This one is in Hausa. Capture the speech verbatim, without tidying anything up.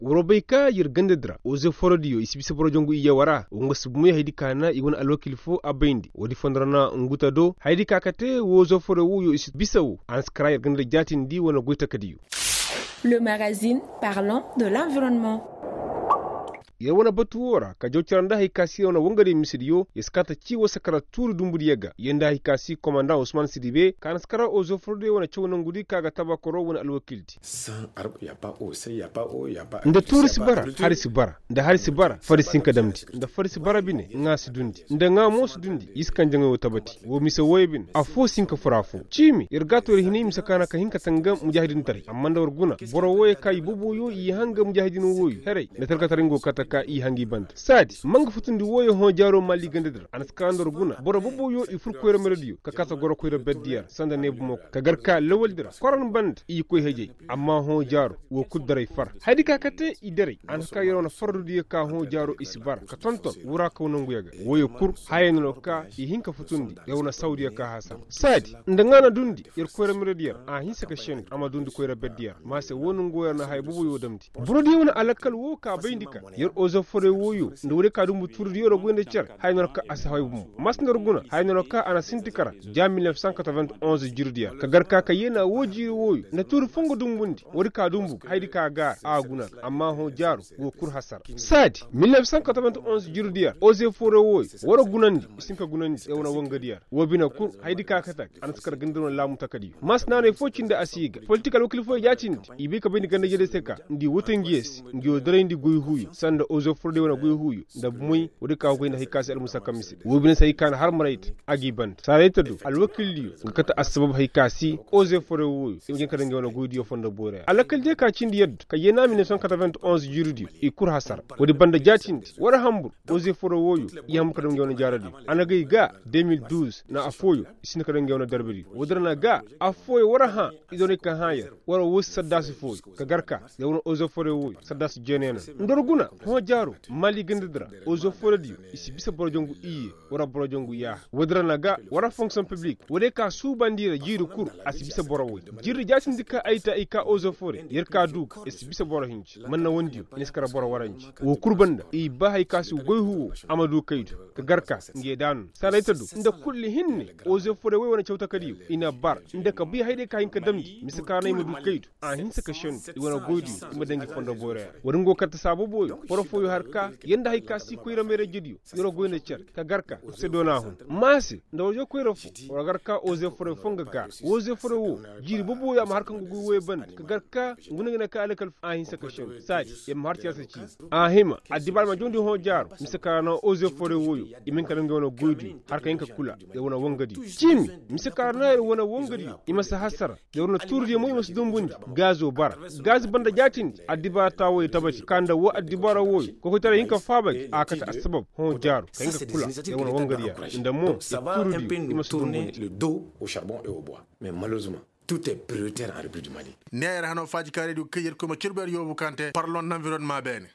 Worobayka yirgandadra oze forodiyo isibisa borojongu iya wara unga submuya haidi kana iwan alwakil fo abayndi wodi fondrana nguta do haidi kakate wozo foro wuyo isibisa wu anskara yirgandada jatin di wana goita kadiyo. Le magazine parlant de l'environnement. Yawana batu wora ka jocharanda hikasi wana wongari misidiyo yaskata chiwa sakara turu dumbudi yaga yenda hikasi komanda Usman Sidibe kana skara ozo forde wana chawna ngudi kaga tabakoro wana alwakilti san arb ya ba o sai ya ba o ya ba nda turu sibara hari sibara nda hari sibara fari sinka damti nda fari sibara bine nga sidundi nda nga mo sidundi iskan janga wotabati wo misa woyebin afo sinka furafo chimi irgato rihini misakana ka hinka tangam mujahidin tari amma nda warguna boro woye kai bubu yo yi hanga mujahidin woyu here na talka taringo kata ka i hangi band sadi manga futundi woyo ho jaro mali gandedra anaskandor guna boro bubu yo i fur koyra melodiyo ka kata goro koyra beddiar sanda nebu moko ka garka lewaldira koran band i koy heje amma ho jaro wo kuddaray far hadi ka kate i dere anaka yorona fardudiye ka ho jaro isbar ka tonton wura ka wonangu yaga woyo kur hayeno ka i hinka futundi yawna saudiya ka hasa sadi ndangana dundi yer koyra melodiyo a hinsa ka shen ama dundi koyra beddiar ma se wonangu yana hay bubu yo damti burodi wona alakal wo ka bayndika yer ozo fore woyo ndure ka dumbu turdi yoro gwende cer haynor ka asahay bum masndor guna haynor ka ana sintikara jam mille neuf cent quatre-vingt-onze jirdiya ka garka ka yena woji woyo na tur fongo dumbundi wori ka dumbu haydi ka gar a guna amma ho jaru wo kur hasar sadi mille neuf cent quatre-vingt-onze jirdiya oze fore woyo woro gunandi sinka gunandi e wona wongadiya wobina kur haydi ka kata an skar gandiro lamu takadi masnane focinde asiga political wakil fo yatindi ibe ka bini gande jede seka ndi wotengies ndi odore ndi goy huyu sanda ozo forde wona goy huyu da muy wodi ka ko ina hikasi al musakamisi wobina sai kan har marait agi band sarayta du al wakiliyo ngakata asbab hikasi ozo forde huyu ngi kada ngi wona goy diyo fonda bore alakal je ka cindi yedd ka yena mille neuf cent quatre-vingt-onze jurudi e kur hasar wodi banda jatindi wara hambur ozo forde huyu yam kada ngi wona jaradi anagay ga deux mille douze na afoyo isin kada ngi wona darbiri wodrana ga afoyo wara ha idone ka haya wara wus sadasi foy ka garka ya wona ozo forde huyu sadasi jenena ndorguna ho jaro mali gandidra ozo foredi isi bisa borojongu iye wara borojongu ya wadrana ga wara fonction public wode ka su bandira jiru kur asi bisa borowoy jirri jatin dika aita ika ozo fore yerka duk isi bisa boro hinci manna wondiyo ineskara boro waranci wo kurbanda i ba hay kasu goyhu amadu kaydu ka garka nge dan salaita du inda kulli hinne ozo fore way wona chawta kadiyo ina bar inda ka bi hayde ka hinka damdi misaka nay madu kaydu a hinsa ka shon i wona goydi ima dangi fondo bore waringo katta sabo boyo boro foyo harka yenda hay kasi koyra mere jediyo yoro goyne cer ka garka se dona hun masi ndaw jo koyra fu wala garka oze fore fonga gar oze fore wo jiri bobo ya ma harka ngugo we ban ka garka nguna ka alakal a hin saka shen sai e marti asa ci a hima adibal ma jondi ho jar misaka na oze fore woyo imin ka ngona goydi harka yinka kula ya wona wongadi cimi misaka na wona wongadi imasa hasara ya wona turdi mo imas dumbundi gazo bar gaz banda jatin adiba tawo tabati kanda wo adibara woyo ko ko tara yinka faba akata asbab hon jaru kayinka kula ya wona wongariya inda mo ça va un peu nous tourner le dos au charbon et au bois mais malheureusement tout est prioritaire en République du Mali. Neer hano faji kare du keyer ko ma kirber yobu kante parlons environnement bene.